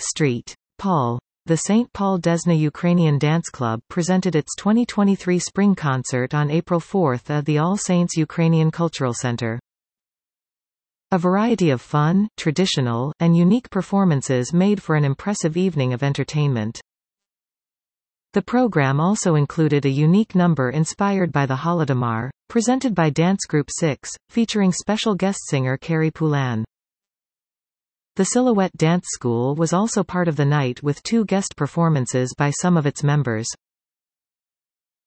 St. Paul. The St. Paul Desna Ukrainian Dance Club presented its 2023 spring concert on April 4 at the All Saints Ukrainian Cultural Center. A variety of fun, traditional, and unique performances made for an impressive evening of entertainment. The program also included a unique number inspired by the Holodomor, presented by Dance Group 6, featuring special guest singer Carrie Poulin. The Silhouette Dance School was also part of the night with 2 guest performances by some of its members.